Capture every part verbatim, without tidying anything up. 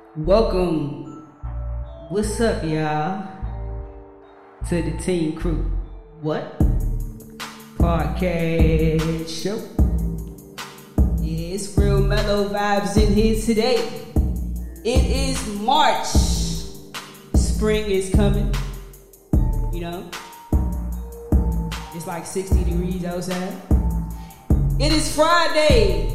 Welcome. What's up, y'all? To the Team Crew. What? Podcast show. It's real mellow vibes in here today. It is March. Spring is coming. You know? It's like sixty degrees outside. It is Friday.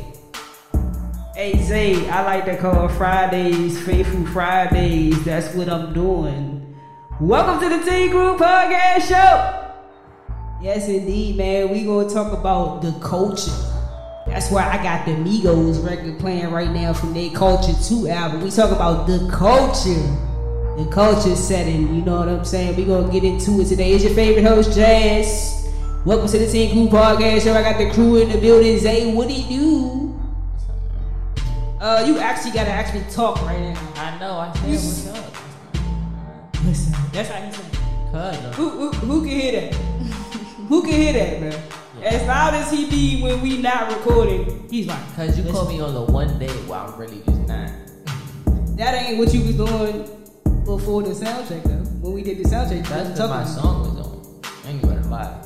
Hey Zay, I like to call Fridays Faithful Fridays. That's what I'm doing. Welcome to the Team Crew Podcast Show. Yes, indeed, man. We gonna talk about the culture. That's why I got the Migos record playing right now from their Culture two album. We talk about the culture, the culture setting. You know what I'm saying? We gonna get into it today. It's your favorite host, Jazz. Welcome to the Team Crew Podcast Show. I got the crew in the building. Zay, what do you do? Uh, you actually gotta actually talk right now. I know, I said what's up. Listen, that's how he said. Cuz, Who, who, who can hear that? Who can hear that, man? Yeah. As loud as he be when we not recording, he's like, Cause you listen. Called me on the one day while I'm really just not. That ain't what you was doing before the sound check, though. When we did the sound check, that's what my song was on. I ain't gonna lie.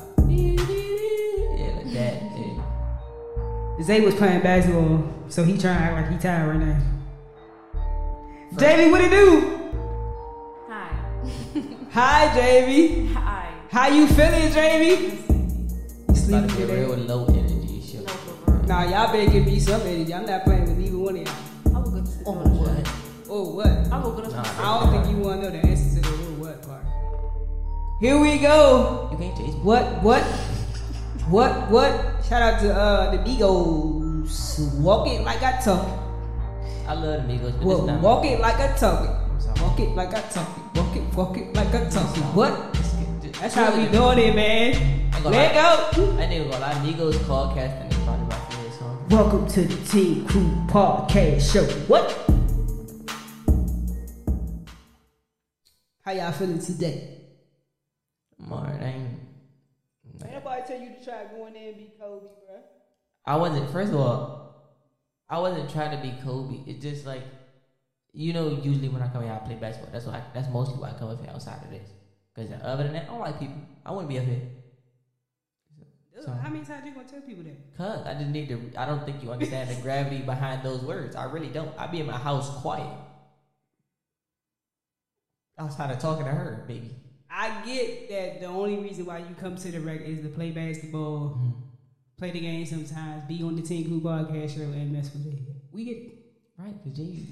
Yeah, like that. Yeah. Zay was playing basketball, so he trying to act like he tired right now. Jamie, what it do? Hi. Hi, Jamie. Hi. How you feeling, Jamie? You sleeping about to get real low energy shit. No, for real. Nah, y'all better give me some energy. I'm not playing with neither one of y'all. I will go to Oh, what? Oh, what? I will go to Nah, I don't think you want to know the answer to the real what part. Here we go. You can't taste me. What? What? What? What? Shout out to uh, the Migos. Walk it like I talk it. I love the Migos, but Well, it's not. walk it like I talk it. I'm sorry. Walk it like I talk it. Walk it, walk it like I talk it. What? Just get- just- That's how we doing it, man. Ain't gonna Let lie. go. I ain't even gonna lie. Migos call cast and they probably about to hear this song. Welcome to the Team Crew Podcast Show. What? How y'all feeling today? Martin, I ain't. Ain't nobody tell you to try going there and be Kobe, bro. I wasn't. First of all, I wasn't trying to be Kobe. It's just like, you know, usually when I come here, I play basketball. That's why. That's mostly why I come up here outside of this. Because other than that, I don't like people. I wouldn't be up here. So, How many times you gonna tell people that? Cause I just need to. I don't think you understand the gravity behind those words. I really don't. I be in my house quiet, outside of talking to her, baby. I get that the only reason why you come to the rec is to play basketball, Mm-hmm. play the game sometimes, be on the Team Crew Podcast Show, and mess with it. We get it. Right, cause Jay.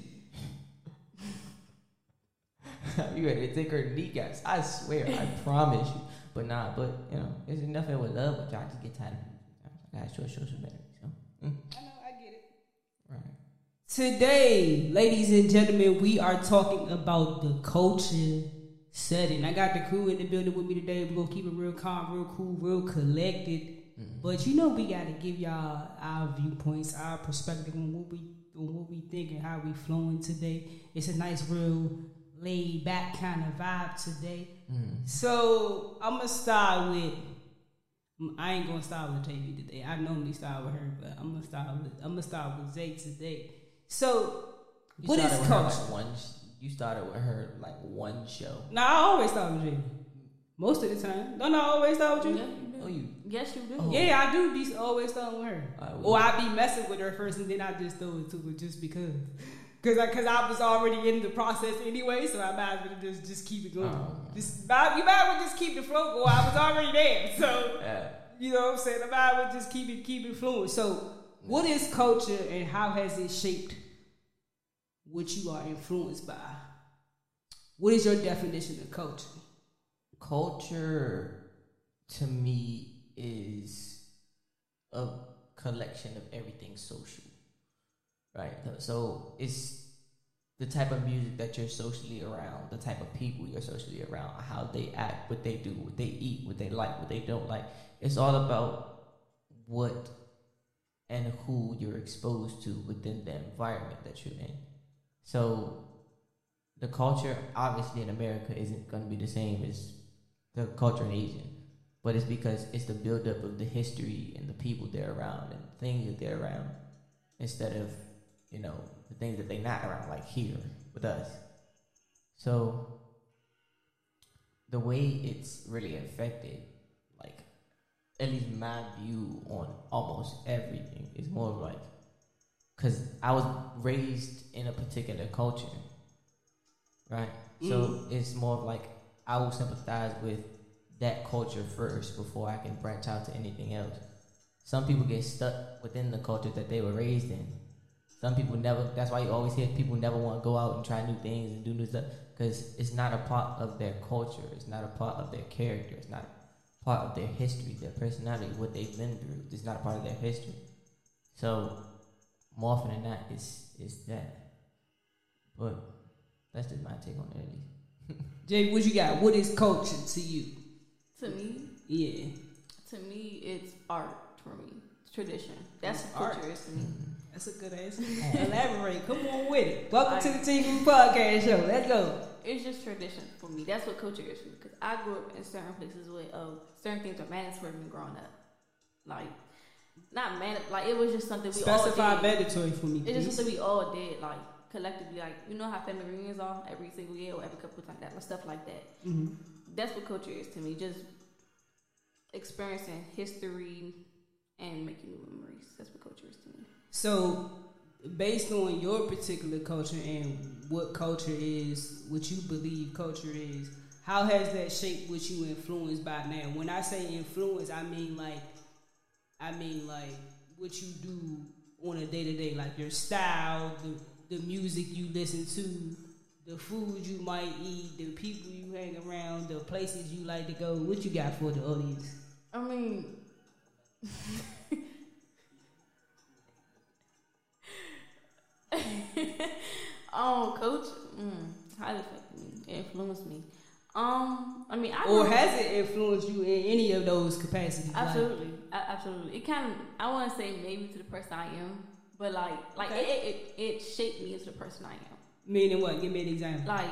You ready to take her kneecaps? I swear, I promise you. But nah, but you know, it's enough of it with love, but y'all just get tired of it. I gotta show show some better. So, mm. I know, I get it. Right. Today, ladies and gentlemen, we are talking about the culture setting. I got the crew in the building with me today. We're gonna keep it real calm, real cool, real collected. Mm-hmm. But you know, we gotta give y'all our viewpoints, our perspective on what we on what we think and how we flowing today. It's a nice, real laid back kind of vibe today. Mm. So I'm gonna start with. I ain't gonna start with J B today. I normally start with her, but I'm gonna start with. I'm gonna start with Zay today. So You what is started with her culture? like one, you started with her like one show. No, I always start with J B. Most of the time. No, no, I always start with you. Yeah, you do. Oh, you. Yes, you do. Oh. Yeah, I do be always starting with her. I will. Or I be messing with her first and then I just throw it to her just because. Cause I, cause I was already in the process anyway, so I might as well just, just keep it going. Oh. Just, you might as well just keep the flow going. I was already there, so Yeah. you know what I'm saying. I might as well just keep it keep it flowing. So, what is culture and how has it shaped what you are influenced by? What is your definition of culture? Culture, to me, is a collection of everything social. Right, so it's the type of music that you're socially around, the type of people you're socially around, how they act, what they do, what they eat, what they like, what they don't like. It's all about what and who you're exposed to within the environment that you're in. So the culture, obviously in America, isn't going to be the same as the culture in Asia, but it's because it's the buildup of the history and the people they're around and things that they're around, instead of you know, the things that they not around, like here with us. So the way it's really affected, like, at least my view on almost everything is more of like, because I was raised in a particular culture, right? Mm. So it's more of like, I will sympathize with that culture first before I can branch out to anything else. Some people get stuck within the culture that they were raised in. Some people never, that's why you always hear people never want to go out and try new things and do new stuff, because it's not a part of their culture. It's not a part of their character. It's not a part of their history, their personality, what they've been through. It's not a part of their history. So more often than not, it's, it's that. But that's just my take on it, at least. Jay, what you got? What is culture to you? To me? Yeah. To me, it's art for me. It's tradition. That's what culture is to me. That's a good answer. Elaborate. Come on with it. Welcome I, to the T V Podcast Show. Let's go. It's just tradition for me. That's what culture is for me. Because I grew up in certain places where uh, certain things are mandatory for me growing up. Like, not mandatory. Like, it was just something we Specify all did. mandatory for me. It's please. Just something we all did. Like, collectively. Like, you know how family reunions are every single year or every couple of times. That, stuff like that. Mm-hmm. That's what culture is to me. Just experiencing history and making new memories. That's what culture is to me. So, based on your particular culture and what culture is, what you believe culture is, how has that shaped what you influenced by now? When I say influence, I mean like, I mean like what you do on a day to day, like your style, the the music you listen to, the food you might eat, the people you hang around, the places you like to go. What you got for the audience? I mean. Oh, coach, mm, how did it affect me? It influenced me. Um, I mean, I or has it influenced you in any of those capacities? Absolutely, like? I, absolutely. It kind of, I want to say maybe to the person I am, but like, like okay. it, it, it shaped me into the person I am. Meaning what? Give me an example. Like,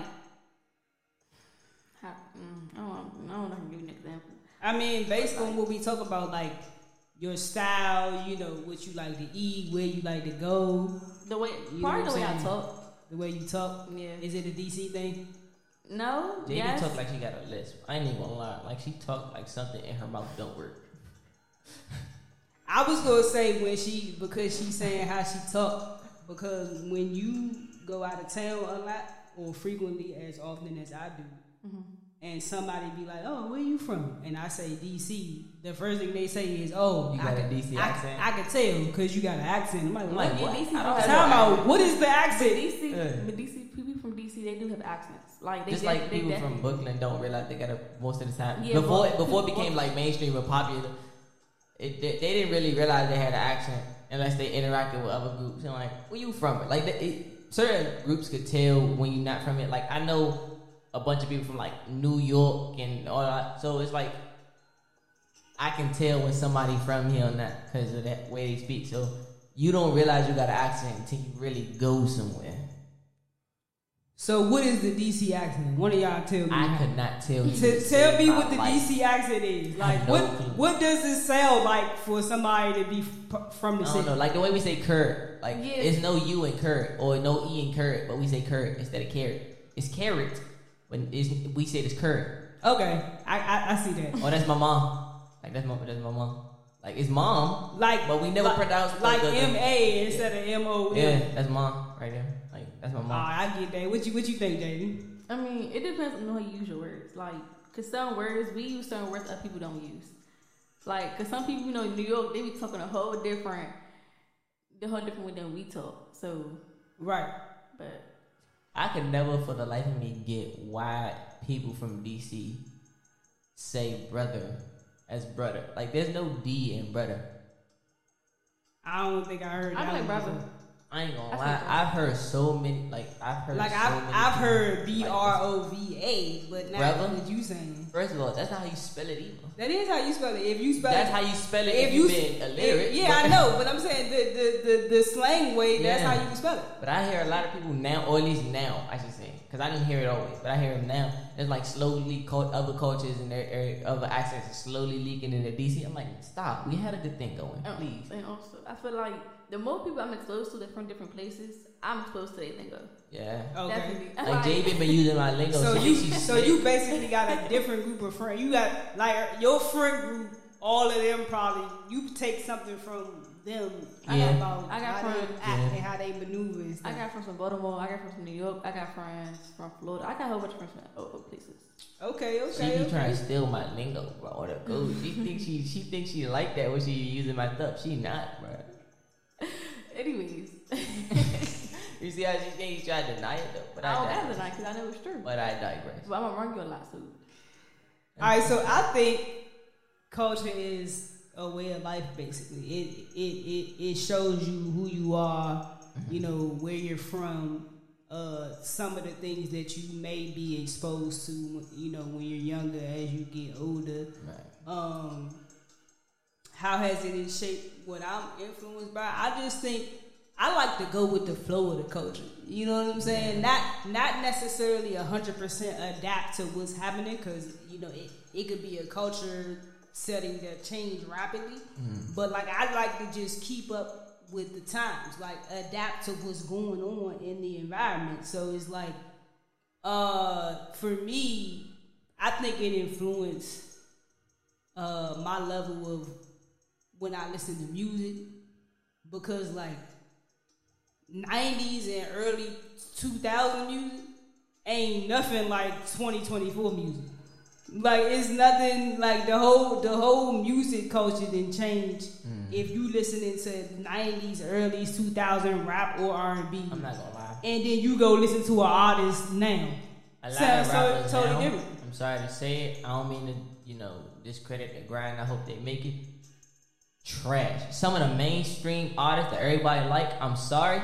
how, mm, I don't, I don't know how to give you an example. I mean, based on what we talk about, like your style, you know, what you like to eat, where you like to go. The way, part of the way I talk. The way you talk? Yeah. Is it a D C thing? No. J D yes. talk like she got a lisp. I ain't even gonna lie. Like she talk like something in her mouth don't work. I was gonna say when she, because she's saying how she talk, because when you go out of town a lot, or frequently as often as I do, mm-hmm. and somebody be like, oh, where you from? And I say D C, the first thing they say is, oh, you got I a D C I, accent? I, I can tell because you got an accent. I'm like, like what? what? D C, I don't Time out. What is the accent? D C, yeah. But D C, people from D C, they do have accents. Like they just de- like they people definitely. from Brooklyn don't realize they got a most of the time. Yeah, before well, before it became like mainstream or popular, it, they, they didn't really realize they had an accent unless they interacted with other groups. And like, where you from? Like it, it, certain groups could tell when you're not from it. Like I know a bunch of people from like New York and all that. So it's like I can tell when somebody from here or not because of that way they speak. So you don't realize you got an accent until you really go somewhere. So what is the D C accent? One of y'all tell me. I could not tell you. T- tell me what the life. D C accent is. Like what? Clue. What does it sound like for somebody to be f- from the I city? don't know. Like the way we say carrot. Like yeah. It's no U in carrot or no E in carrot, but we say carrot instead of carrot. It's carrot. When it's, we say it's carrot. Okay, I, I I see that. Oh, that's my mom. Like that's my that's my mom. Like it's mom. Like, but we never like, pronounce like the, the, M A instead yeah. of M O. Yeah, that's mom right there. Like that's my mom. Oh, I get that. What you what you think, J D? I mean, it depends on how you use your words. Like, cause some words we use certain words other people don't use. Like, cause some people, you know, in New York, they be talking a whole different, the whole different way than we talk. So right, but I could never for the life of me get why people from D C say brother as brother. Like, there's no D in brother. I don't think I heard. I that like brother. Before. I ain't gonna lie. I've heard so many. Like I've heard. Like so I've many I've people heard B like R O V A, but not brother? what you saying. First of all, that's not how you spell it either. That is how you spell it. If you spell that's it, how you spell it. if, If you you've been illiterate. yeah, I know, but I'm saying the the the, the slang way. That's Yeah. how you spell it. But I hear a lot of people now, or at least now, I should say, because I didn't hear it always, but I hear it now. There's like slowly cult- other cultures and their, their other accents are slowly leaking into D C. I'm like, stop. We had a good thing going, and, please. And also, I feel like the more people I'm exposed to that from different places, I'm exposed to their lingo. Yeah. Okay. Definitely. Like Jay been using my lingo. So since you, she's so you basically got a different group of friends. You got like your friend group. All of them probably you take something from them. I Yeah. got about I got how friends. they act Yeah. and how they maneuver and I stuff. got friends from Baltimore. I got friends from New York. I got friends from Florida. I got a whole bunch of friends from other places. Okay, She okay, be okay. trying to steal my lingo, bro. Or the code. She thinks she she thinks she like that when she using my stuff. She not, bro. Anyways, You see how she thinks she try to deny it though. But I I, don't digress. have the night because I know it's true. But I digress. But I'm gonna run you a lot soon. All right, so I think culture is a way of life. Basically, it it it it shows you who you are. You know where you're from. Uh, some of the things that you may be exposed to. You know when you're younger, as you get older. Right. Um, how has it shaped what I'm influenced by? I just think I like to go with the flow of the culture. You know what I'm saying? Not not necessarily a hundred percent adapt to what's happening because you know it, it could be a culture setting that change rapidly. Mm. But like I like to just keep up with the times, like adapt to what's going on in the environment. So it's like, uh, for me, I think it influenced uh, my level of when I listen to music because like nineties and early two thousand music ain't nothing like twenty twenty-four music. Like it's nothing like the whole the whole music culture didn't change. Mm. If you listening to nineties, early two thousand rap or R and B, I'm not gonna lie. and then you go listen to an artist now. A lot Sounds of so- rappers totally now, different. I'm sorry to say it. I don't mean to, you know, discredit the grind. I hope they make it. Trash. Some of the mainstream artists that everybody like, I'm sorry,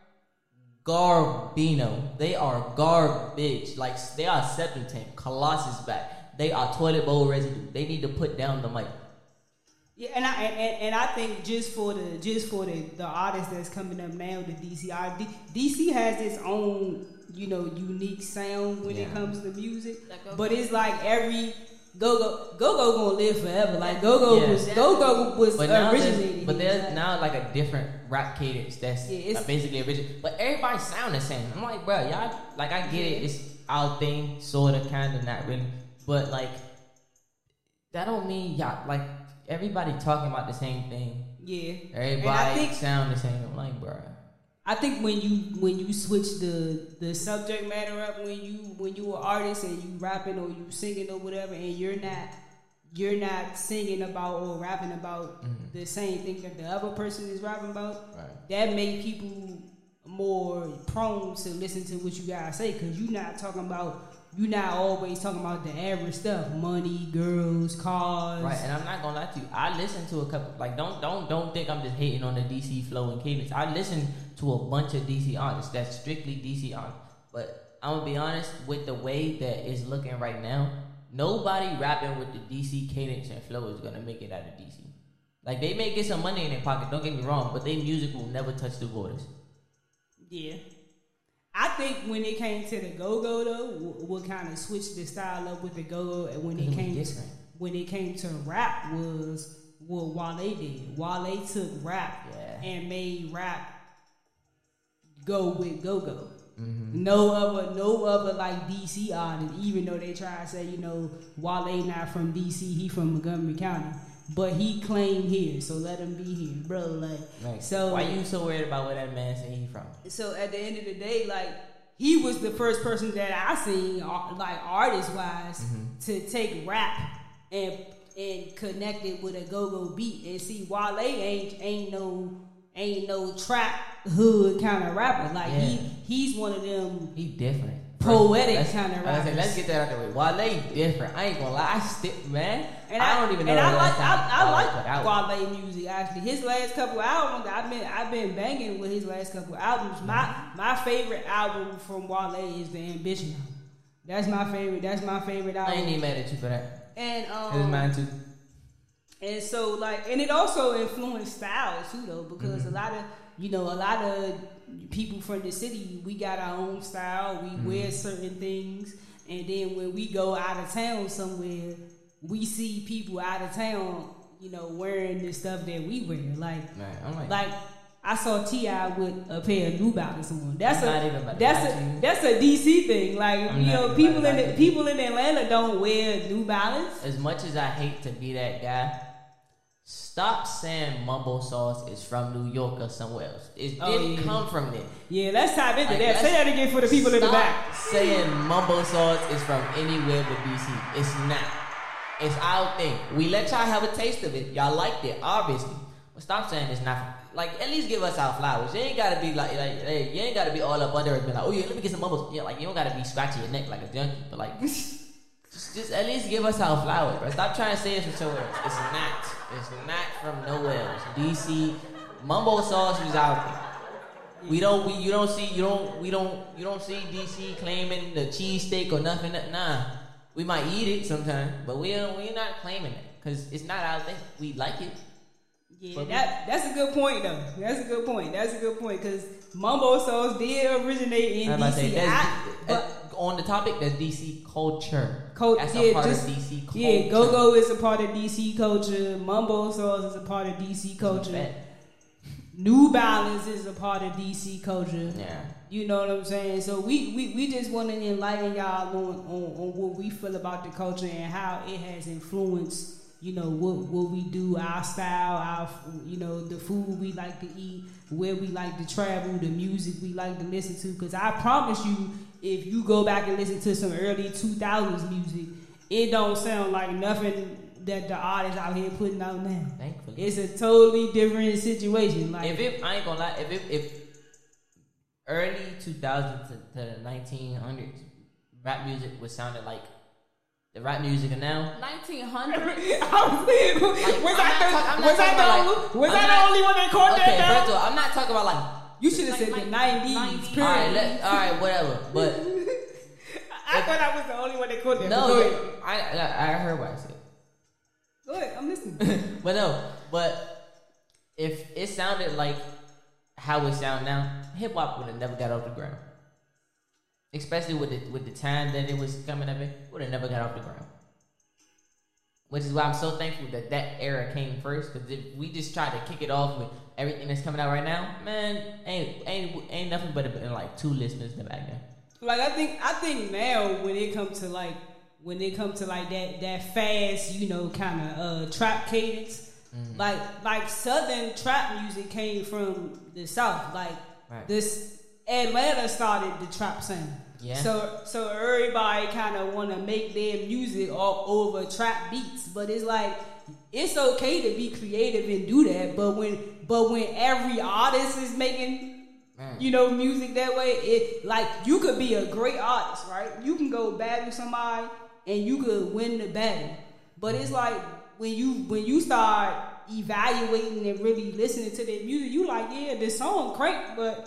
Garbino. They are garbage. Like they are Septuagint, Colossus back. They are toilet bowl residue. They need to put down the mic. Yeah, and I and, and I think just for the just for the the artists that's coming up now, the D C R D, DC has its own you know unique sound when Yeah. it comes to music, Like Go-Go. but it's like every go go go go gonna live forever. Like go go Yeah. was go go was But now originated. there's, but here. there's Like, now like a different rap cadence that's Yeah, it's- like basically original. But everybody sound the same. I'm like, bro, y'all like I get it. It's our thing, sorta, kinda, not really. But like that don't mean y'all like everybody talking about the same thing. yeah, Everybody and I think sound the same. I'm like, bro. I think when you when you switch the the subject matter up when you when you an artist and you rapping or you singing or whatever and you're not you're not singing about or rapping about Mhm. the same thing that the other person is rapping about, Right. that make people more prone to listen to what you guys say because you're not talking about you're not always talking about the average stuff, money, girls, cars. Right, and I'm not gonna lie to you. I listen to a couple. Like, don't don't don't think I'm just hating on the D C flow and cadence. I listen to a bunch of D C artists that's strictly D C artists. But I'm gonna be honest with the way that it's looking right now. Nobody rapping with the D C cadence and flow is gonna make it out of D C. Like they may get some money in their pocket. Don't get me wrong, but their music will never touch the borders. Yeah. I think when it came to the go-go though, what, what kind of switched the style up with the go-go and when it, It was came to, different. when it came to rap was what Wale did. Wale took rap Yeah. and made rap go with go-go. Mm-hmm. No other, no other like D C artist. Even though they try to say, you know, Wale not from D C, he from Montgomery County, but he claimed here, so let him be here, bro. Like, Like, so why you so worried about where that man say he from? so at the end of the day, like he was the first person that I seen, uh, like artist wise, Mhm. to take rap and and connect it with a go-go beat. And see, Wale ain't ain't no ain't no trap hood kind of rapper. Like Yeah. he he's one of them. He different. Poetic Let's- kinda I was like, rappers. let's get that out the way. Wale different. I ain't gonna lie. I stick, man. And I, don't even know And the I last like time I, I Wale put out. like Wale music actually. His last couple albums, I've been I've been banging with his last couple albums. My my favorite album from Wale is the Ambition album. That's my favorite. That's my favorite I album. ain't even mad at you for that. And It um, was mine too. and so like, and it also influenced styles too, though, because Mhm. a lot of you know a lot of people from the city, we got our own style. We Mhm. wear certain things, and then when we go out of town somewhere, we see people out of town, you know, wearing the stuff that we wear. Like, Man, I'm like, like I saw T I with a pair of New Balance on. That's I'm a not even about to that's lie a to you. that's a D C thing. Like I'm you not know, even people about in to the, lie to you. people in Atlanta don't wear New Balance. As much as I hate to be that guy, stop saying mumbo sauce is from New York or somewhere else. It Oh, didn't yeah. come from there. Yeah, let's tap into Like, that. let's- Say that again for the people in the Stop back. saying mumbo sauce is from anywhere but D C. It's not. It's our thing. We let y'all have a taste of it. Y'all liked it, obviously. But stop saying it's not. From, like, at least give us our flowers. You ain't gotta be like, like hey, you ain't gotta be all up under us, be like, oh yeah, let me get some mumbo. Yeah, like you don't gotta be scratching your neck like a junkie, but like, just, just at least give us our flowers, bro. Stop trying to say it's from somewhere else. It's not. It's not from nowhere else. D C, mumbo sauce is out there. We don't. We you don't see. You don't. We don't. You don't see D C claiming the cheesesteak or nothing. Nah, we might eat it sometime, but we don't. We're not claiming it because it's not our thing. We like it. Yeah, But that that's a good point though. That's a good point. That's a good point because mumbo sauce did originate in I'm about to D say, C. that's- I, but uh, on the topic, that's D C culture. Cul- that's yeah, a part just- of D C culture. yeah, go go is a part of D C culture. Mumbo sauce is a part of D C culture. Fat. New Balance is a part of D C culture. Yeah. You know what I'm saying? So we, we, we just want to enlighten y'all on, on, on what we feel about the culture and how it has influenced, you know, what what we do, our style, our, you know, the food we like to eat, where we like to travel, the music we like to listen to. Because I promise you, if you go back and listen to some early two thousands music, it don't sound like nothing that the artists out here putting out now. Thankfully. It's a totally different situation. Like If it, I ain't gonna lie, if it, if early two thousands to, to the nineteen hundreds, rap music was sounding like the rap music of now. nineteen hundred. I was saying, was I'm I not the, talk- I'm not was I talking the, about, only- like- was I'm I the not- only one that caught Okay, that first down? of all, I'm not talking about like. You should have Like- said like the nineties. nineties. Period. All right, let, all right, whatever. But I thought I was the only one that caught that. no, Go you- ahead. I, I I heard what I said. Go ahead. I'm listening. But no, but if it sounded like how it sound now, hip hop would have never got off the ground. Especially with the with the time that it was coming up in, would have never got off the ground. Which is why I'm so thankful that that era came first. Because if we just tried to kick it off with everything that's coming out right now, man, ain't ain't ain't nothing but a, like two listeners in the back there. Like I think, I think now when it comes to like when it comes to like that that fast, you know, kind of uh, trap cadence, Mm-hmm. like like Southern trap music came from the South. Like Right. this Atlanta started the trap sound. Yeah. So so everybody kind of want to make their music all over trap beats, but it's like it's okay to be creative and do that. But when but when every artist is making Man. you know music that way, it like you could be a great artist, right? You can go battle somebody and you could win the battle, but it's like when you when you start evaluating and really listening to their music, you like yeah, this song crank, but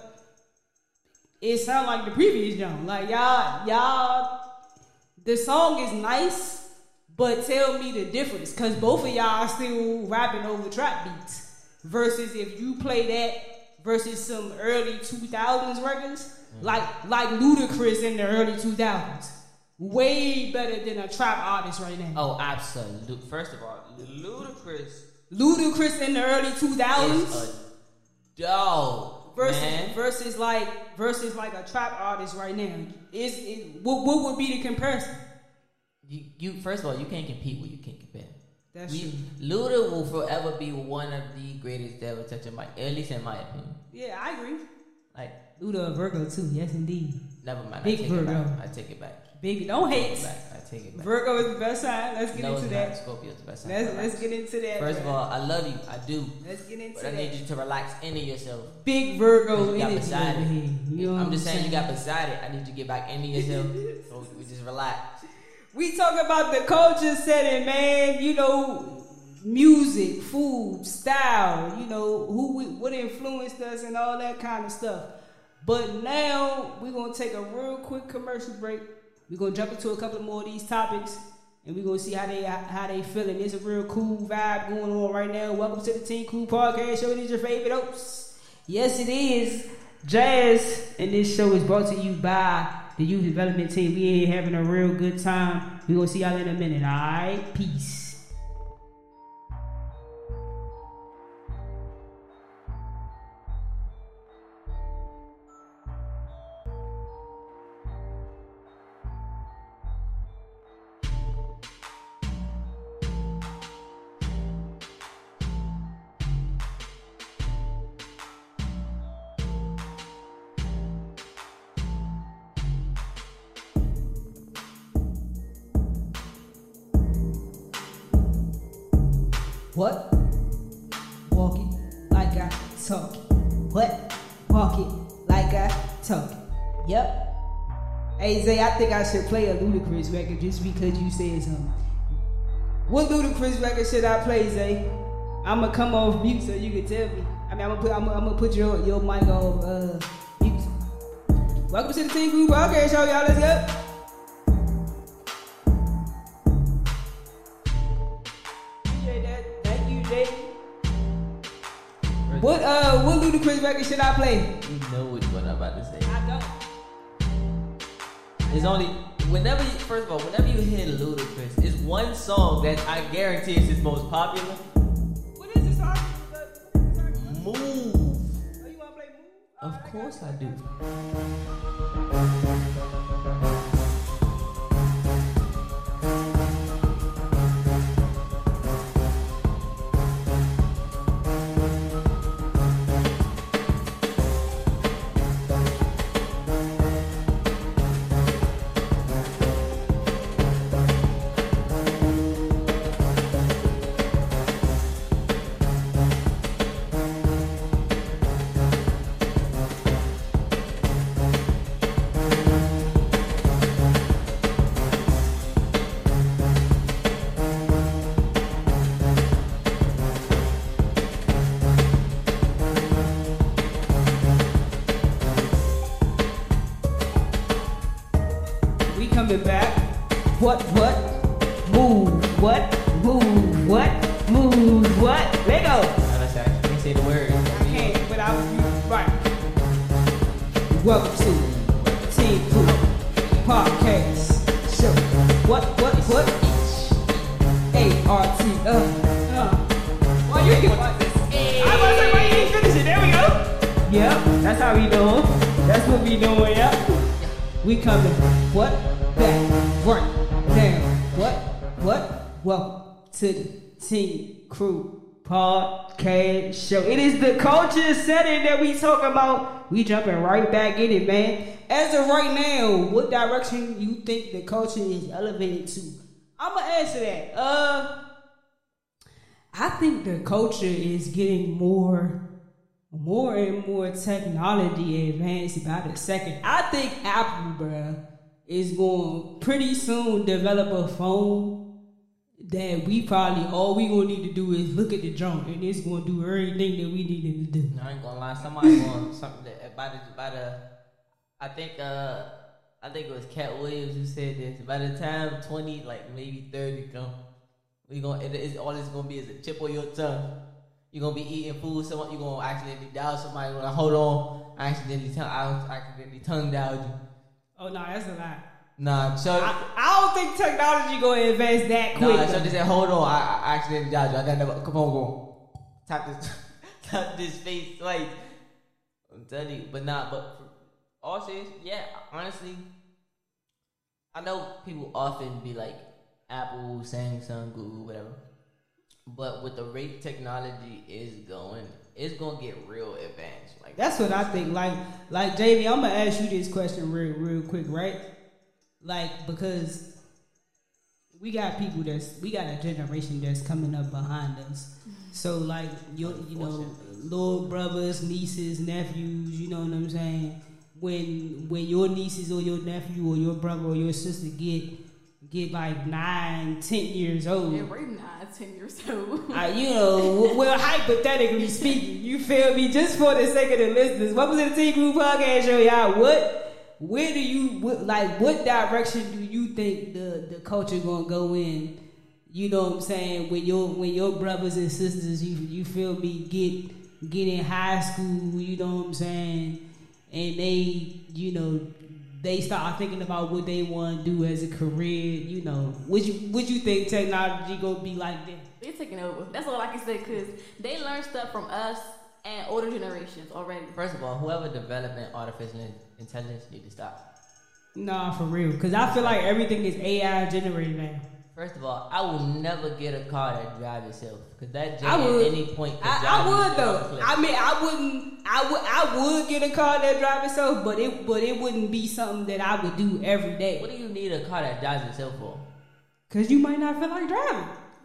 it sound like the previous John. Like y'all, y'all, the song is nice, but tell me the difference, cause both of y'all are still rapping over trap beats. Versus if you play that versus some early two thousands records, mm. like like Ludacris in the early two thousands, way better than a trap artist right now. Oh, absolute. First of all, Ludacris Ludacris in the early two thousands is a dog. versus man. versus like versus like a trap artist right now. Is it, what what would be the comparison? You, you first of all, you can't compete with you can't compare. That's we, true. Luda will forever be one of the greatest that ever touch a mic, at least in my opinion. Yeah, I agree. Like, Luda a Virgo too. Yes, indeed. never mind. Big I take Virgo. it back. I take it back. Big, don't I take hate. it back. I take it back. Virgo is the best sign. Let's get no, into it's that. not. Scorpio's the best sign. Let's Relax. let's get into that. First of bro. all, I love you. I do. let's get into But I that. need you to relax into yourself. Big Virgo You got energy beside over it. here. You know I'm what just saying, you got saying? beside it. I need you to get back into yourself. So we just relax. We talk about the culture setting, man. You know, music, food, style. You know, who we, what influenced us and all that kind of stuff. But now we're gonna take a real quick commercial break. We're gonna jump into a couple more of these topics, and we're gonna see how they how they feeling. It's a real cool vibe going on right now. Welcome to the Team Cool Podcast Show. It is your favorite host. Yes, it is Jazz, and this show is brought to you by the Youth Development Team. We ain't having a real good time. We're gonna see y'all in a minute. All right, peace. What? Walk it like I talk it. What? Walk it like I talk it. Yep. Hey Zay, I think I should play a Ludacris record just because you said something. What Ludacris record should I play, Zay? I'ma come off mute so you can tell me. I mean, I'm gonna put I'm gonna, I'm gonna put your your mic on uh, mute. Welcome to the Team Group Podcast Show, y'all. Let's go. Appreciate that. Thank you, Jay. What uh what Ludacris record should I play? You know which one I'm about to say. I don't. It's only whenever you, first of all, whenever you hear Ludacris, it's one song that I guarantee is his most popular. What is this song? Move. Oh, you wanna play Move? Of course I do. Coming back. What, what? Move, what? Move, what? Move, what? Let go. Unless I can't say the word. I can't, but I'll right. Welcome to Team Group Podcast Show. What, what, what? A R T. Uh, uh. Why you ain't about this? I was like, why you ain't finish it? There we go. Yep, that's how we doing. That's what we doing, yep. We coming. What? Back, right, now, what, what, welcome to the Team Crew Podcast Show. It is the culture setting that we talk about. We jumping right back in it, man. As of right now, what direction you think the culture is elevated to? I'ma answer that. Uh, I think the culture is getting more, more and more technology advanced by the second. I think Apple, bruh, is going pretty soon develop a phone that we probably all we gonna need to do is look at the junk and it's gonna do everything that we needed to do. No, I ain't gonna lie. Somebody going something that by the by the. I think uh I think it was Cat Williams who said this. By the time twenty, like maybe thirty come, we gonna it is all it's gonna be is a chip on your tongue. You're gonna be eating food. Someone you gonna accidentally dial somebody. Gonna hold on. I accidentally tongue. I accidentally tongue dialed you. Oh no, that's a lie. Nah, so I, I don't think technology gonna advance that quick. Nah, so they said, hold on, I, I accidentally dialed you. I gotta never come on, go. Tap this, tap this face twice. I'm telling you, but nah, but for all serious, yeah, honestly, I know people often be like Apple, Samsung, Google, whatever. But with the rate technology is going, it's gonna get real advanced. Like that's what I think. Like, like J V, I'm gonna ask you this question real, real quick, right? Like, because we got people that's we got a generation that's coming up behind us. So like your, you know, little brothers, nieces, nephews. You know what I'm saying? When when your nieces or your nephew or your brother or your sister get get like nine, ten years old. Yeah, we're nine, ten years old. uh, you know, well, hypothetically speaking, you feel me? Just for the sake of the listeners, welcome to the Team Group Podcast Show, y'all. What, where do you, what, like, what direction do you think the, the culture gonna go in? You know what I'm saying? When your when your brothers and sisters, you you feel me, get get in high school, you know what I'm saying, and they, you know, they start thinking about what they want to do as a career. You know, would you would you think technology gonna be like that? They're taking over. That's all I can say, because they learn stuff from us and older generations already. First of all, whoever developing artificial intelligence need to stop. Nah, for real, because I feel like everything is A I generated now. First of all, I will never get a car that drives itself, because that I jet would, at any point could I, drive I would you though. off the cliff. I mean, I wouldn't. I would. I would get a car that drives itself, but it. But it wouldn't be something that I would do every day. What do you need a car that drives itself for? Cause you might not feel like driving.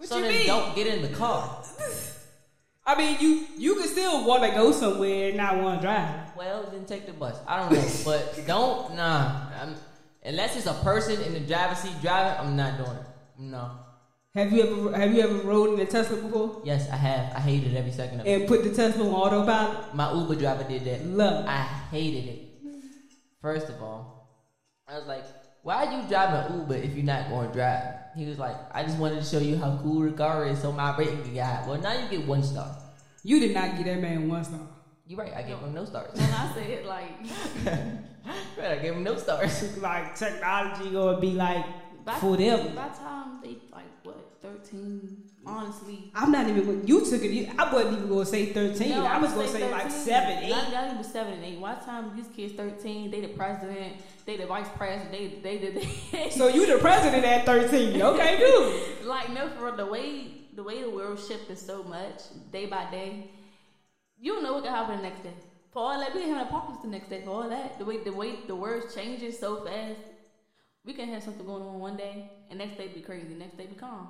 What so you then mean? don't get in the car. I mean, you you can still want to go somewhere and not want to drive. Well, then take the bus. I don't know, but don't nah. I'm, unless it's a person in the driver's seat driving, I'm not doing it. No. Have you ever have you ever rode in a Tesla before? Yes, I have. I hated every second of it. And put the Tesla on autopilot? My Uber driver did that. Love it. I hated it. First of all, I was like, why are you driving Uber if you're not going to drive? He was like, I just wanted to show you how cool the car is so my rating can get high. Well, now you get one star. You did not get that man one star. You're right, I gave him no stars. When I said like, Right, I gave him no stars. Like technology gonna be like by, for them. by the time they like what thirteen, honestly. I'm not even. You took it. I wasn't even gonna say thirteen. No, I I'm was gonna say like seven, eight. Not, not even seven and eight. By the time these kids thirteen, they the president, they the vice president, they they the. They, So you the president at thirteen? Okay, dude. Like no, for the way the way the world shifting so much day by day, you don't know what can happen the next day. For all that, we can have apocalypse the next day. For all that, the way the way the world's changing so fast, we can have something going on one day, and next day be crazy, next day be calm.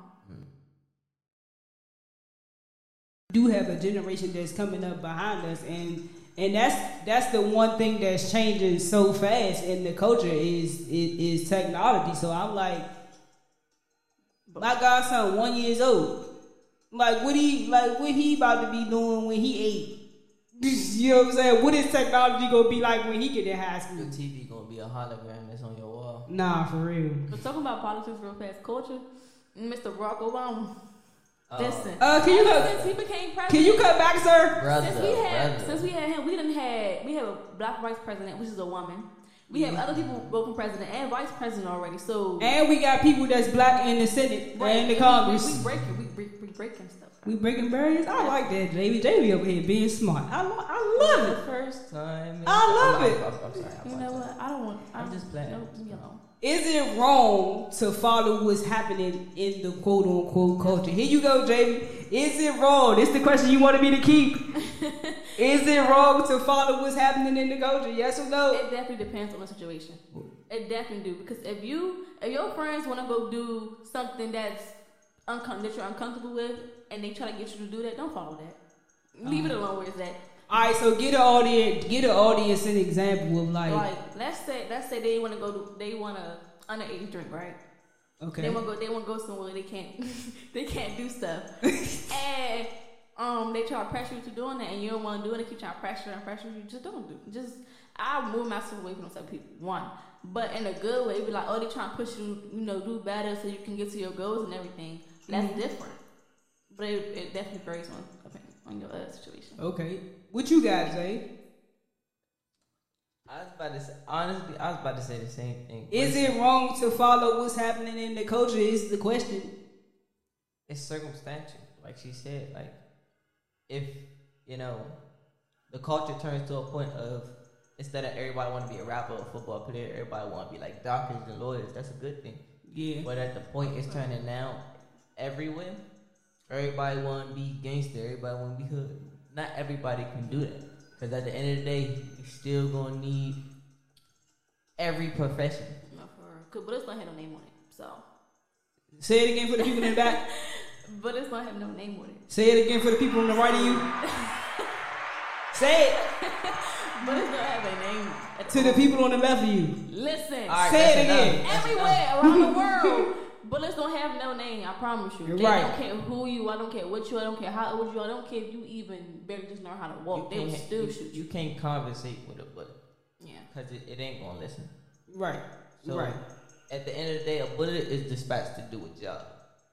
Do have a generation that's coming up behind us, and and that's that's the one thing that's changing so fast in the culture is is, is technology. So I'm like, my godson one years old. Like what he like what he about to be doing when he eight? You know what I'm saying? What is technology gonna be like when he get in high school? Your T V gonna be a hologram that's on your wall. Nah, for real. But talking about politics real fast, culture, Mister Barack Obama. Oh. Listen, Uh, can you ever go- since he became president, Can you cut back, sir? Brother, since we had brother. since we had him, we didn't had we have a black vice president, which is a woman. We have other people vote for president and vice president already. So And we got people that's black in the Senate right, and the we- Congress. we, we breaking we, break, we breaking stuff. We breaking barriers. I like that, J B. J B over here being smart. I, lo- I love it. First time. I love I'm, it. I'm, I'm, I'm sorry. I'm You know what? I don't want. I'm I'm just playing. No, you know. Is it wrong to follow what's happening in the quote unquote culture? Here you go, J B. Is it wrong? This is the question you wanted me to keep. Is it wrong to follow what's happening in the culture? Yes or no? It definitely depends on the situation. It definitely do because if you if your friends want to go do something that's uncom- that you're uncomfortable with and they try to get you to do that, don't follow that. Leave it alone where it's at. All right, so get an audience, get an audience an example of like, Like let's say let's say they want to go to they want to underage drink, right? okay, They want to go they want to go somewhere they can't they can't do stuff, and um they try to pressure you to doing that, and you don't want to do it. They keep trying to pressure and pressure you. Just don't do it. Just I move myself away from some people. One, but in a good way, be like, oh, they trying to push you, you know, do better so you can get to your goals and everything. That's Mm-hmm. different, but it, it definitely varies on on your uh, situation. okay. What you got, Jay? I was about to say, honestly, I was about to say the same thing. Is it wrong to follow what's happening in the culture? Is the question. It's circumstantial, like she said. Like, if you know, the culture turns to a point of instead of everybody want to be a rapper or football player, everybody want to be like doctors and lawyers. That's a good thing. Yeah. But at the point it's turning now, everywhere, everybody want to be gangster. Everybody want to be hood. Not everybody can do that. Because at the end of the day, you still gonna need every profession. No, for Cause, but it's not have no name on it. So, Say it again for the people in the back. but it's not have no name on it. Say it again for the people on the right of you. Say it But it's not have a name at to the all. people on the left of you. Listen, All right, Say it that's again. enough. That's everywhere enough. around the world. Bullets don't have no name, I promise you. They Right. don't care who you, I don't care what you, I don't care how old you are, I don't care if you even barely just know how to walk. They will can't- still you, shoot you you. can't conversate with a bullet Yeah. because it, it ain't gonna listen. Right. So right. at the end of the day, a bullet is dispatched to do a job.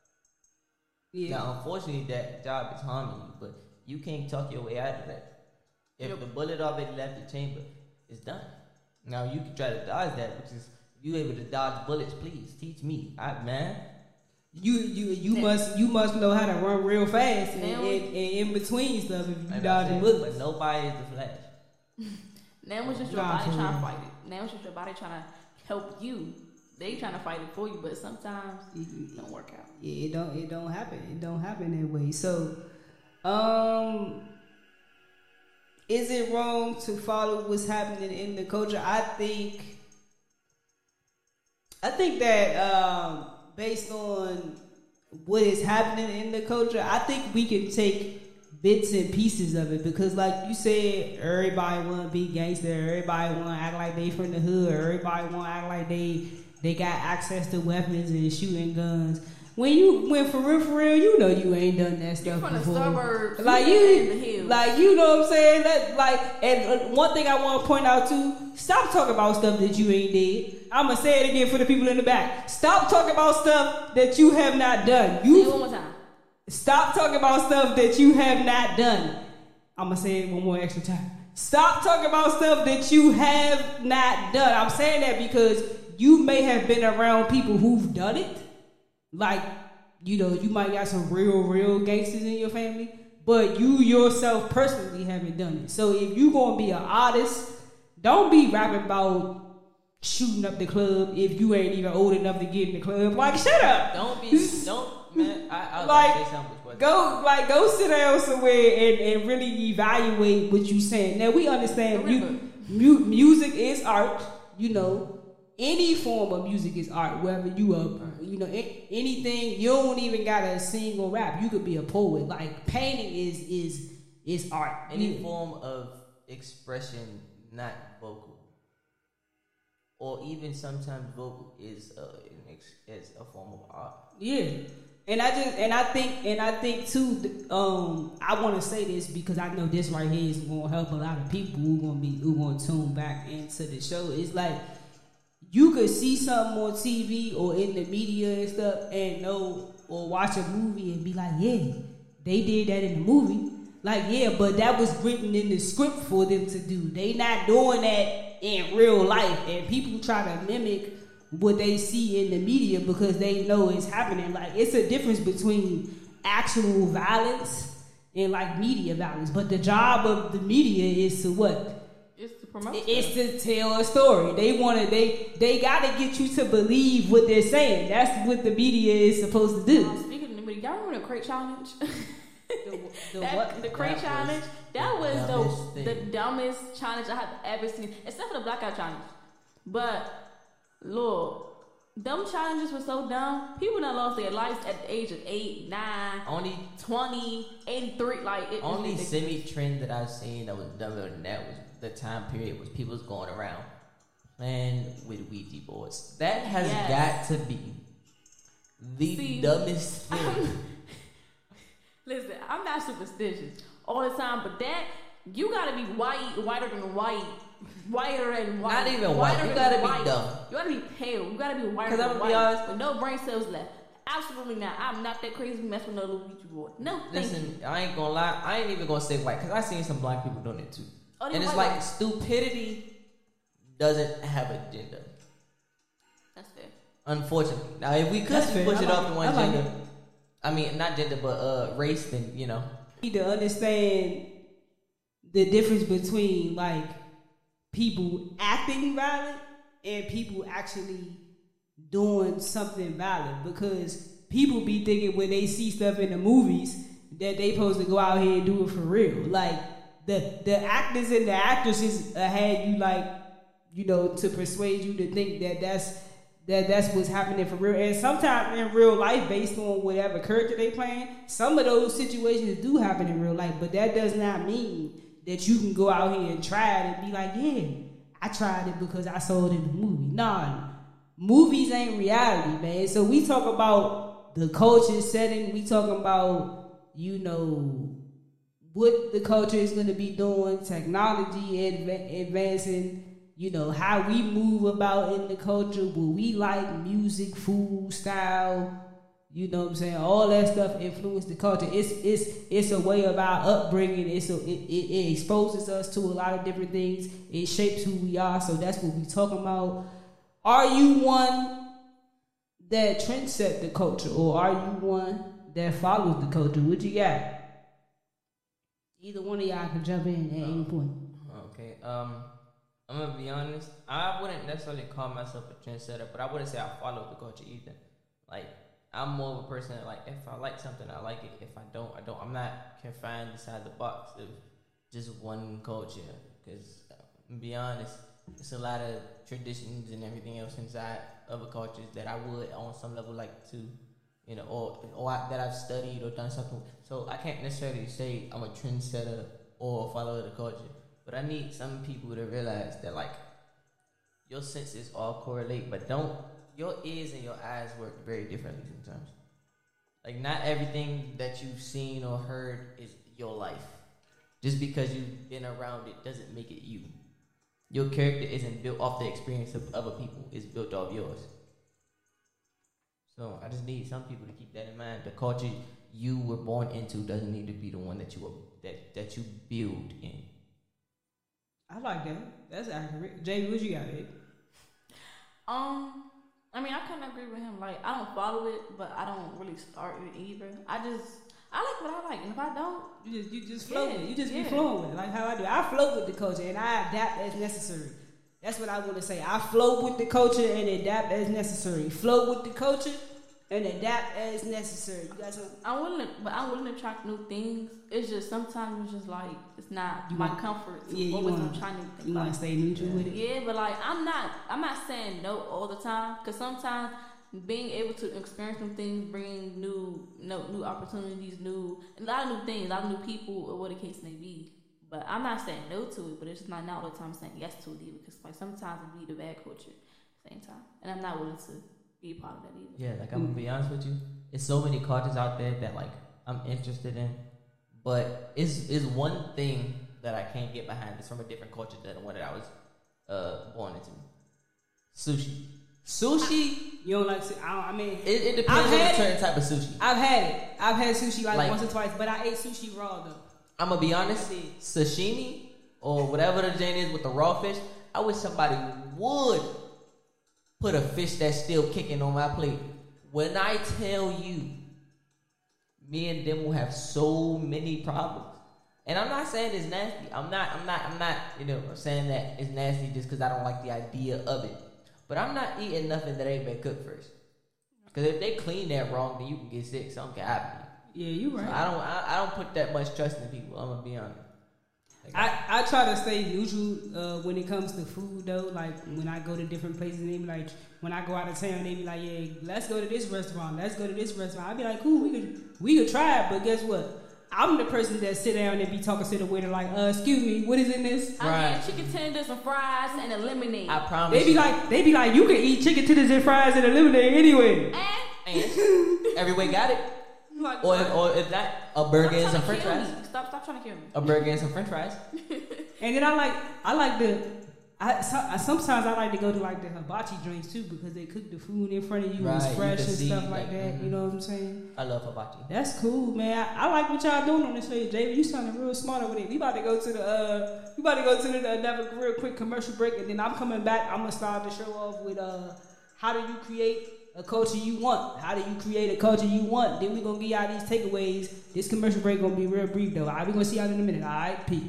Yeah. Now, unfortunately, that job is harming you, but you can't talk your way out of that. If Yep. the bullet already left the chamber, it's done. Now you can try to dodge that, which is you able to dodge bullets. Please teach me, I man. You you you Yeah. must you must know how to run real fast and, Now- and, and in between stuff if you Like I dodging said, bullets. but nobody is the Flash. Now it's just your Nah, body for trying to real. fight it. Now it's just your body trying to help you. They trying to fight it for you, but sometimes it don't work out. Yeah, it don't it don't happen. It don't happen that way. So, um, is it wrong to follow what's happening in the culture? I think. I think that um, based on what is happening in the culture, I think we can take bits and pieces of it because, like you said, everybody want to be gangster. Everybody want to act like they from the hood. Everybody want to act like they they got access to weapons and shooting guns. When you went for real, for real, you know you ain't done that stuff from before. The suburbs, like you, you, in the hills. like you know what I'm saying. That like, and uh, one thing I want to point out too: stop talking about stuff that you ain't did. I'm gonna say it again for the people in the back. Stop talking about stuff that you have not done. You say it one more time. Stop talking about stuff that you have not done. I'm gonna say it one more extra time. Stop talking about stuff that you have not done. I'm saying that because you may have been around people who've done it. Like, you know, you might got some real, real gangsters in your family, but you yourself personally haven't done it. So if you gonna be an artist, don't be rapping about shooting up the club if you ain't even old enough to get in the club. Like, shut up. Don't be, don't, man, I, I was like, gonna say something. Go, like, go sit down somewhere and, and really evaluate what you saying. Now, we understand mu- mu- music is art, you know. Any form of music is art, whether you are, you know, a- anything. You don't even gotta sing or rap. You could be a poet. Like, painting is is is art. Any yeah. form of expression, not vocal, or even sometimes vocal is a is a form of art. Yeah, and I just and I think and I think too. Um, I want to say this because I know this right here is gonna help a lot of people who gonna be who gonna tune back into the show. It's like, you could see something on T V or in the media and stuff and know or watch a movie and be like, yeah, they did that in the movie. Like, yeah, but that was written in the script for them to do. They not doing that in real life. And people try to mimic what they see in the media because they know it's happening. Like, it's a difference between actual violence and, like, media violence. But the job of the media is to what? It's to promote. It's to tell a story. They want to. They they got to get you to believe what they're saying. That's what the media is supposed to do. Um, speaking of the media, y'all remember the crate challenge? The, the that, what? The crate That challenge. was That was the dumbest the, thing. the dumbest challenge I have ever seen, except for the blackout challenge. But Lord, them challenges were so dumb. People that lost their lives at the age of eight, nine, Only twenty, eighty-three. Like it, only it, semi trend that I've seen that was dumber than that was the time period was people was going around playing with Ouija boards. That has Yes. got to be the See, dumbest thing. I'm- Listen, I'm not superstitious all the time, but that you gotta be white, whiter than white, whiter than white. Not even white. whiter You than gotta be white. dumb. You gotta be pale. You gotta be whiter 'Cause than I'm gonna white. be honest- with no brain cells left. Absolutely not. I'm not that crazy. Mess with no Luigi board. No, thank you. Listen, I ain't gonna lie. I ain't even gonna say white because I seen some black people doing it too. Oh, they And it's white like guys. stupidity doesn't have a gender. That's fair. Unfortunately. Now, if we could That's just fair. push I it like off it. to one I like gender, it. I mean, not gender, but uh, race, then, you know. Need to understand the difference between, like, people acting violent and people actually doing something violent, because people be thinking when they see stuff in the movies that they supposed to go out here and do it for real. Like, the the actors and the actresses uh, had you, like, you know, to persuade you to think that that's that that's what's happening for real. And sometimes in real life, based on whatever character they playing, some of those situations do happen in real life. But that does not mean that you can go out here and try it and be like, yeah, I tried it because I saw it in the movie. Nah, movies ain't reality, man. So we talk about the culture setting. We talking about, you know, what the culture is going to be doing, technology adv- advancing, you know, how we move about in the culture, what we like, music, food, style, you know what I'm saying? All that stuff influence the culture. It's it's it's a way of our upbringing. It's a, it, it, it exposes us to a lot of different things. It shapes who we are. So that's what we talking about. Are you one that trend set the culture, or are you one that follows the culture? What you got? Either one of y'all can jump in at any point. Okay. Um, I'm gonna be honest. I wouldn't necessarily call myself a trendsetter, but I wouldn't say I follow the culture either. Like, I'm more of a person that, like, if I like something, I like it. If I don't, I don't. I'm not confined inside the box of just one culture. Because, to be honest, it's a lot of traditions and everything else inside other cultures that I would, on some level, like to you know, or or I, that I've studied or done something. So I can't necessarily say I'm a trendsetter or a follower of the culture, but I need some people to realize that like your senses all correlate, but don't your ears and your eyes work very differently sometimes. Like not everything that you've seen or heard is your life. Just because you've been around it doesn't make it you. Your character isn't built off the experience of other people; it's built off yours. So I just need some people to keep that in mind. The culture you were born into doesn't need to be the one that you were, that that you build in. I like that. That's accurate. J B, what you got, babe? Um, I mean, I kind of agree with him. Like, I don't follow it, but I don't really start it either. I just, I like what I like, and if I don't, you just you just flow yeah, with it. You just yeah. be flowing with it, like how I do. I flow with the culture, and I adapt as necessary. That's what I want to say. I flow with the culture and adapt as necessary. Flow with the culture and adapt as necessary. You got something? I'm willing, to, but I'm willing to try new things. It's just sometimes it's just like it's not You my want- comfort. So yeah, what you was wanna- I'm trying to think You want about. to stay neutral Yeah. with it? Yeah, but like I'm not, I'm not saying no all the time because sometimes being able to experience new things, bring new, no, new opportunities, new, a lot of new things, a lot of new people, or what the case may be. But I'm not saying no to it, but it's just not now all the time saying yes to it either. Because like sometimes it be the bad culture at the same time, and I'm not willing to be a part of that either. Yeah, like I'm gonna be honest with you. It's so many cultures out there that like I'm interested in, but it's is one thing that I can't get behind. It's from a different culture than the one that I was uh, born into. Sushi, sushi. You don't like? I, don't, I mean, It, it depends I've on the had certain it. type of sushi. I've had it. I've had sushi like, Like- once or twice, but I ate sushi raw though. I'm gonna be honest. Sashimi or whatever the jane is with the raw fish. I wish somebody would put a fish that's still kicking on my plate. When I tell you, me and them will have so many problems. And I'm not saying it's nasty. I'm not. I'm not. I'm not. You know, saying that it's nasty just because I don't like the idea of it. But I'm not eating nothing that ain't been cooked first. Because if they clean that wrong, then you can get sick. Something can happen. Yeah, you So right. I don't. I, I don't put that much trust in people. I'm gonna be honest. Like, I, I try to stay neutral uh, when it comes to food though. Like when I go to different places, and they be like, when I go out of town, they be like, yeah, let's go to this restaurant, let's go to this restaurant. I be like, cool, we could we could try it, but guess what? I'm the person that sit down and be talking to the waiter like, uh, excuse me, what is in this? I Right. had chicken tenders and fries and a lemonade. I promise. They be you. like, they be like, you can eat chicken tenders and fries and a lemonade anyway. and And everyone got it. like, Or if, or if not, a burger and some stop French trying to fries. kill me. Stop, stop trying to kill me. A burger and some French fries. And then I like, I like the, I, so, I sometimes I like to go to like the hibachi joints too because they cook the food in front of you, Right, it's you fresh can and see, stuff like, like that. mhm. You know what I'm saying? I love hibachi. That's cool, man. I, I like what y'all doing on this show, Jay. You sounding real smart over there. We about to go to the, uh, we about to go to the another real quick commercial break, and then I'm coming back. I'm gonna start the show off with uh, how do you create a culture you want? How do you create a culture you want? Then we gonna give y'all these takeaways. This commercial break gonna be real brief though. All right, we gonna see y'all in a minute. All right, peace.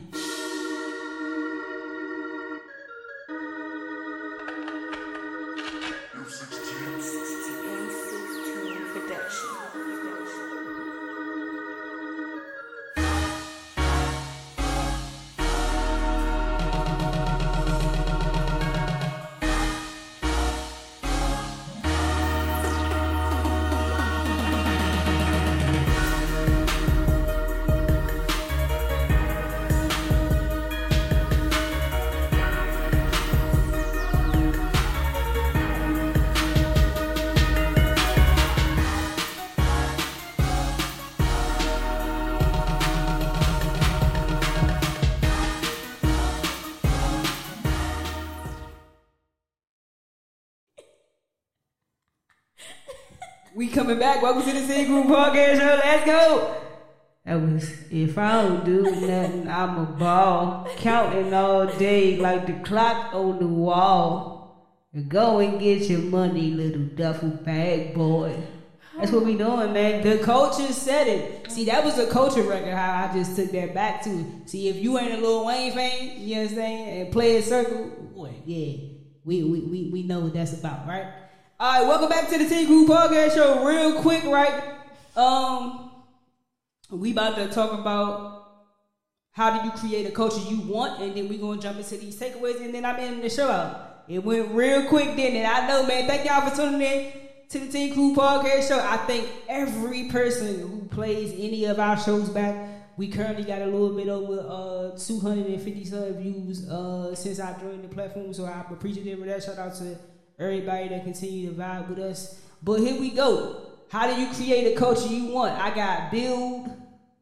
We coming back. Welcome to the City Group Podcast Show. Let's go. That was, if I don't do nothing, I'm a ball. Counting all day like the clock on the wall. Go and get your money, little duffel bag boy. That's what we doing, man. The culture said it. See, that was a culture record, how I just took that back to it. See, if you ain't a Lil Wayne fan, you understand, and play a circle, Wayne. yeah, we, we, we, we know what that's about, right? All right, welcome back to the T Group Podcast Show. Real quick, right? Um, we about to talk about how do you create a culture you want, and then we gonna jump into these takeaways, and then I'm ending the show out. It went real quick, didn't it? I know, man. Thank y'all for tuning in to the Team Crew Podcast Show. I thank every person who plays any of our shows back. We currently got a little bit over uh, two hundred fifty sub views uh, since I joined the platform, so I'm appreciative of that. Shout out to everybody that continue to vibe with us. But here we go. How do you create a culture you want? I got build,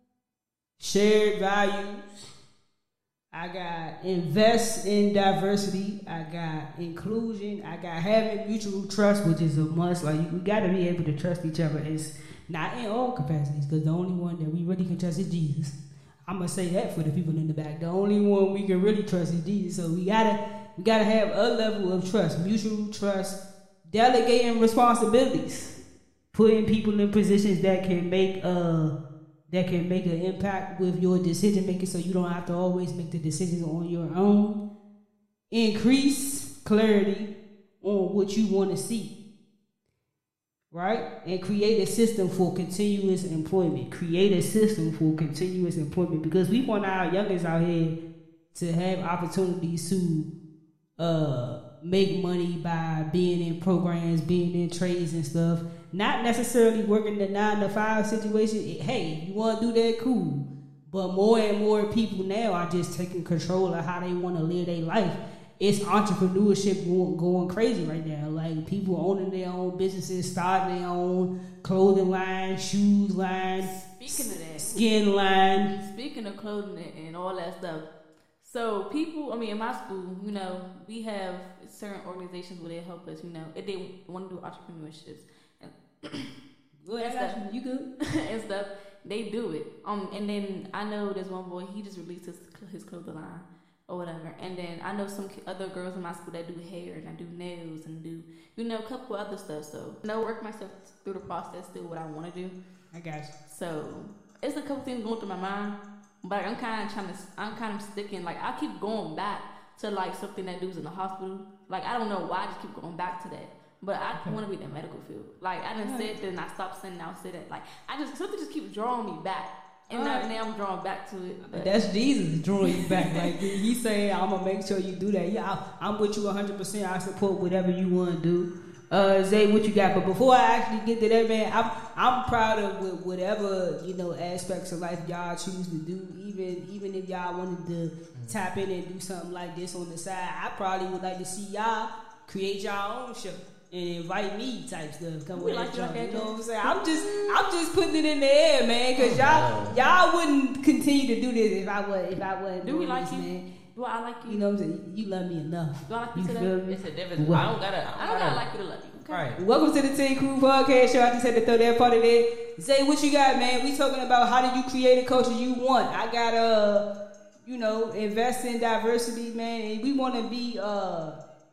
shared values. I got invest in diversity. I got inclusion. I got having mutual trust, which is a must. Like, we got to be able to trust each other. It's not in all capacities, because the only one that we really can trust is Jesus. I'm gonna say that for the people in the back. The only one we can really trust is Jesus. So we gotta we gotta have a level of trust, mutual trust, delegating responsibilities, putting people in positions that can make uh that can make an impact with your decision making, so you don't have to always make the decisions on your own. Increase clarity on what you want to see, right? And create a system for continuous employment. Create a system for continuous employment, because we want our youngest out here to have opportunities to uh, make money by being in programs, being in trades and stuff. Not necessarily working the nine to five situation. Hey, you want to do that, cool. But more and more people now are just taking control of how they want to live their life. It's entrepreneurship going, going crazy right now. Like, people owning their own businesses, starting their own clothing line, shoes line, Speaking of that, skin line. Speaking of clothing and all that stuff, so people, I mean, in my school, you know, we have certain organizations where they help us, you know, if they want to do entrepreneurships. Good, I got you. You good? And stuff, they do it. Um, and then I know there's one boy, he just released his his clothing line or whatever. And then I know some other girls in my school that do hair and I do nails and do, you know, a couple other stuff. So I know, work myself through the process, still what I want to do. I got you. So it's a couple things going through my mind, but I'm kind of trying to, I'm kind of sticking. Like, I keep going back to like something that dudes in the hospital. Like, I don't know why I just keep going back to that. But I okay. want to be in the medical field. Like, I didn't say it, then I stopped saying, now I say that. Like, I just, something just keeps drawing me back. And now, right. now I'm drawing back to it. But. That's Jesus drawing you back. Like, he's saying, I'm going to make sure you do that. Yeah, I, I'm with you one hundred percent. I support whatever you want to do. Uh, Zay, what you got? But before I actually get to that, man, I'm I'm proud of whatever, you know, aspects of life y'all choose to do. Even even if y'all wanted to mm-hmm. tap in and do something like this on the side, I probably would like to see y'all create y'all own show. And invite me type stuff. Come with like that, you, you know what I'm saying? I'm just, I'm just putting it in the air, man. Cause y'all, y'all wouldn't continue to do this if I was, if I wasn't. Do we like this, you? Man. Do I like you? You know what I'm saying? You love me enough. Do I like you, you today? feel me? It's a difference. Well, I don't gotta. I don't, I don't gotta, gotta like you to love you. Okay? Right. Welcome to the Team Crew Podcast Show. I just had to throw that part of it. Zay, what you got, man? We talking about how do you create a culture you want. I got uh, you know, invest in diversity, man. And we want to be uh.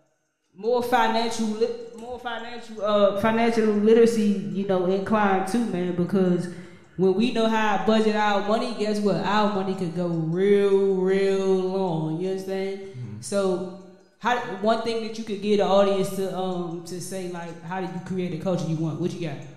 More financial, more financial, uh, financial literacy, you know, inclined too, man. Because when we know how to budget our money, guess what? Our money could go real, real long. You understand? Mm-hmm. So, how one thing that you could get the audience to um to say, like, how do you create a culture you want? What you got?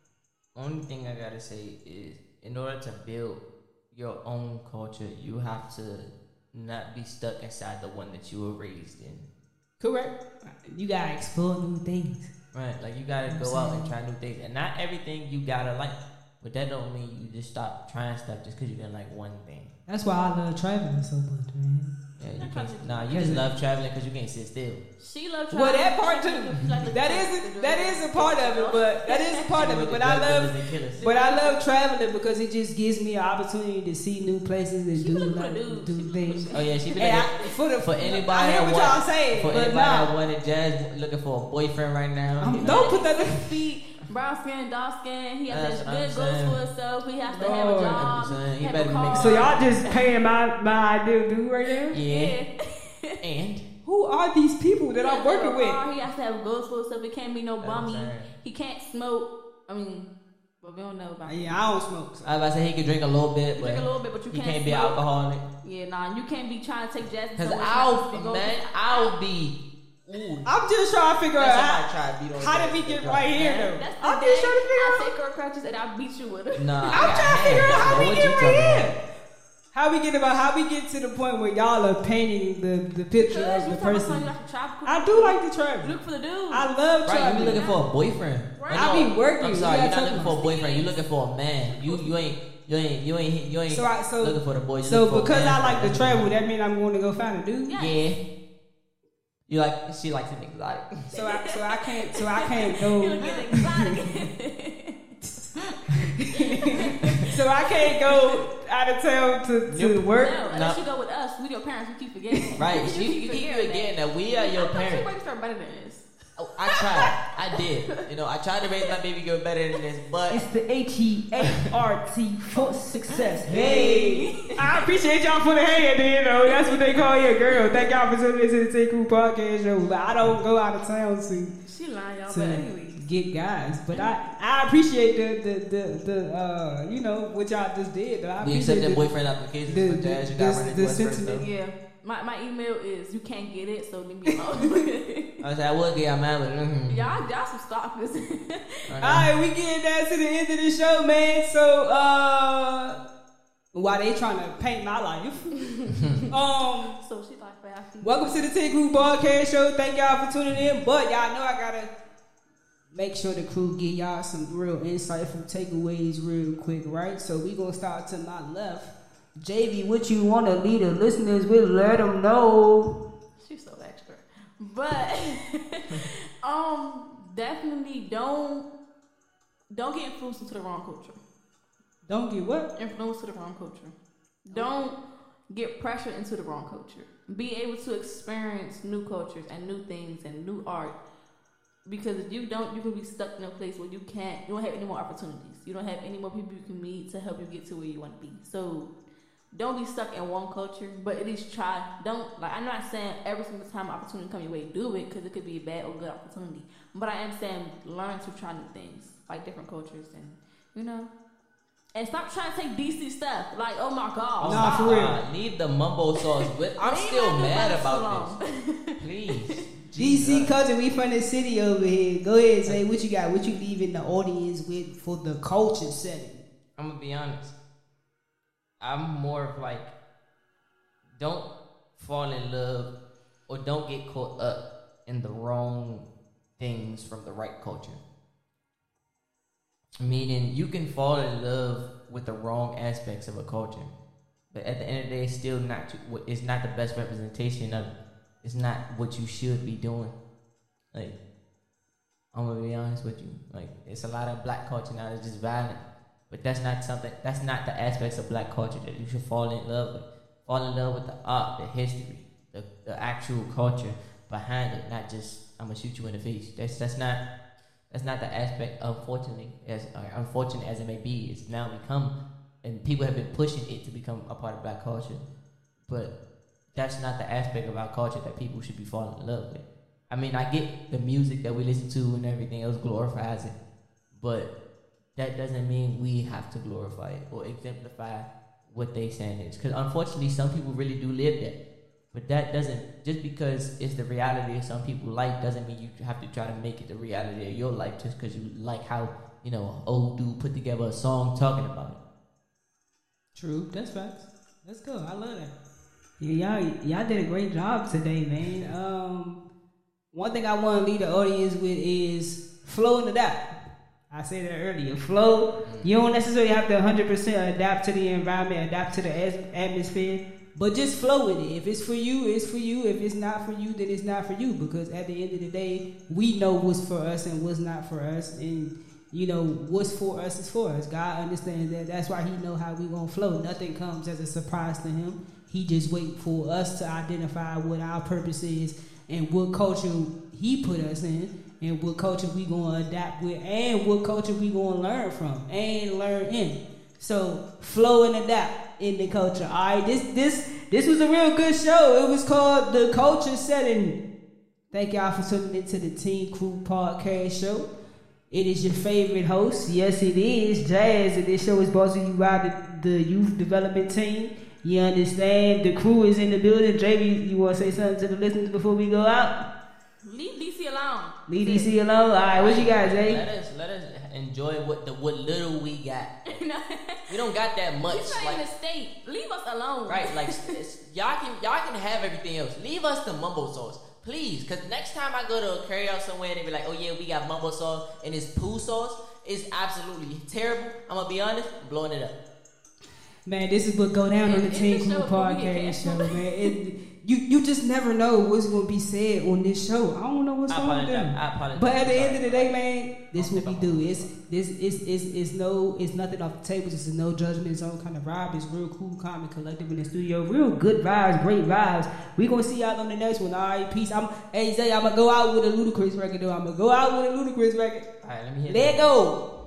Only thing I gotta say is, in order to build your own culture, you have to not be stuck inside the one that you were raised in. Correct. You gotta explore new things. Right, like you gotta go out and try new things, and not everything you gotta like. But that don't mean you just stop trying stuff just because you didn't like one thing. That's why I love traveling so much, man. Yeah, you can't. Nah, you just love traveling because you can't sit still. She loves traveling. Well, that part too. That is a, that is a part of it, but that is a part of it. But I love, but I love traveling because it just gives me an opportunity to see new places and do like, do things. Oh yeah, she be like, I, for the for anybody. I hear what want, y'all saying, for but anybody nah. that wanted Jazz looking for a boyfriend right now. Um, you know? Don't put that in feet. Brown skin, dark skin. He has That's to have good goals for himself. He has to Lord. have a job. He have better a be car. making So y'all just paying my my ideal dude right now? Yeah. yeah. And who are these people that I'm working with? Car. He has to have goals for himself. He can't be no bummy. He can't smoke. I mean, but we don't know about. Yeah, I don't smoke. So. I was about to say he can drink a little bit, but drink a little bit, but you he can't. can't smoke. be an alcoholic. Yeah, nah, you can't be trying to take Jasmine. Because I'll, man, I'll be. Ooh. I'm just trying to figure out how, to how did we get right here though. That's the I'm day just trying to figure I'll out. take her crutches and I'll beat you with her. Nah, I'm trying to figure out how we get right here. How we get about how we get to the point where y'all are painting the, the picture Because of you the talking about person? something like a tropical I dude. do like the travel. Look for the dude. I love Right, travel. you be looking for a boyfriend. Right. Or I no, be working. I'm We sorry, gotta you're not talk looking about for a boyfriend. You looking for a man. You you ain't you ain't you ain't you ain't So I so looking for the boy. You so looking for a because man. I like to travel, that means I'm going to go find a dude. Yeah. Yeah. You like she likes an exotic. So I so I can't so I can't He'll go. get exotic. So I can't go out of town to, to Yep. work. No, unless No. you go with us. We your parents. We keep forgetting. Right. you You, you keep forgetting that we are your I thought you parents. raised her better than this. Oh, I tried. I did. You know, I tried to raise my baby girl better than this, but It's the H E A R T for success. Hey, I appreciate y'all for the hey at the end though. That's what they call you, girl. Thank y'all for tuning into the Take Cool Podcast show. But I don't go out of town to She lying, y'all. to But anyway. get guys. But I, I appreciate the the the, the uh you know what y'all just did. Though. I we appreciate accept them the, boyfriend applications the- for the- Jazz. You the- got running the to us first, sentiment- though. Yeah. My, my email is you can't get it, so leave me alone. I said I would get y'all mad, but mm-hmm. y'all, y'all some stalkers. All right, we getting down to the end of the show, man. So, uh, while they trying to paint my life, um, so she like fast. welcome to the Take Crew Podcast Show. Thank y'all for tuning in. But y'all know I gotta make sure the crew give y'all some real insightful takeaways real quick, right? So we gonna start to my left. J V, what you wanna lead the listeners with? Let them know. She's so extra, but um, definitely don't don't get influenced into the wrong culture. Don't get what? Influenced to the wrong culture. Don't get pressured into the wrong culture. Be able to experience new cultures and new things and new art. Because if you don't, you can be stuck in a place where you can't, you don't have any more opportunities. You don't have any more people you can meet to help you get to where you want to be. So don't be stuck in one culture, but at least try. Don't, like, I'm not saying every single time an opportunity come your way, do it, because it could be a bad or good opportunity. But I am saying learn to try new things, like different cultures, and, you know. And stop trying to take D C stuff. Like, oh my God. Nah, for real. Uh, need the mumbo sauce. With, I'm Leave still that mad device about alone. this. Please. D C Jesus. culture, we from the city over here. Go ahead, say what you got. What you leaving the audience with for the culture setting? I'm gonna be honest. I'm more of like, don't fall in love or don't get caught up in the wrong things from the right culture. Meaning, you can fall in love with the wrong aspects of a culture, but at the end of the day, it's still not. It's not the best representation of. It's not what you should be doing. Like, I'm gonna be honest with you. Like, it's a lot of black culture now that's just violent. But that's not something, that's not the aspects of black culture that you should fall in love with. Fall in love with the art, the history, the, the actual culture behind it, not just, I'm gonna shoot you in the face. That's that's not that's not the aspect, unfortunately, as uh, unfortunate as it may be. It's now become, and people have been pushing it to become a part of black culture. But that's not the aspect of our culture that people should be falling in love with. I mean, I get the music that we listen to and everything else glorifies it, but that doesn't mean we have to glorify it or exemplify what they saying is. Because unfortunately, some people really do live that. But that doesn't, just because it's the reality of some people's life doesn't mean you have to try to make it the reality of your life just because you like how, you know, an old dude put together a song talking about it. True, that's facts. Let's go. I love that. Yeah, y'all, y'all did a great job today, man. Um, one thing I want to leave the audience with is flow and adapt. I said that earlier. Flow. You don't necessarily have to one hundred percent adapt to the environment, adapt to the as- atmosphere, but just flow with it. If it's for you, it's for you. If it's not for you, then it's not for you. Because at the end of the day, we know what's for us and what's not for us, and you know what's for us is for us. God understands that. That's why He know how we gonna flow. Nothing comes as a surprise to Him. He just wait for us to identify what our purpose is and what culture He put us in, and what culture we gonna adapt with, and what culture we gonna learn from and learn in. So flow and adapt in the culture. All right, this this this was a real good show. It was called The Culture Setting. Thank y'all for tuning into the Teen Crew Podcast Show. It is your favorite host. Yes, it is Jazz, and this show is brought to you by the, the youth development team. You understand? The crew is in the building. J V, you want to say something to the listeners before we go out? Leave D C alone. Leave D C alone. All right, what you got, Jay? Let us let us enjoy what the what little we got. We don't got that much. He's not like, in the state. Leave us alone. Right, like it's, y'all can y'all can have everything else. Leave us the mumbo sauce, please. Cause next time I go to a carry out somewhere, they be like, "Oh yeah, we got mumbo sauce and it's poo sauce." It's absolutely terrible. I'm gonna be honest, I'm blowing it up. Man, this is what go down on the Team Cool Podcast show, man. It, you you just never know what's gonna be said on this show. I don't know what's going to I apologize. But at the end of the day, man, this is what we do. It's this is it's, it's no it's nothing off the table. It's a no judgment zone kind of vibe. It's real cool, calm, and collective in the studio. Real good vibes, great vibes. We gonna see y'all on the next one. All right, peace. I'm hey Zay, I'm gonna go out with a Ludacris record. Though I'm gonna go out with a Ludacris record. All right, let me hear Let that. go.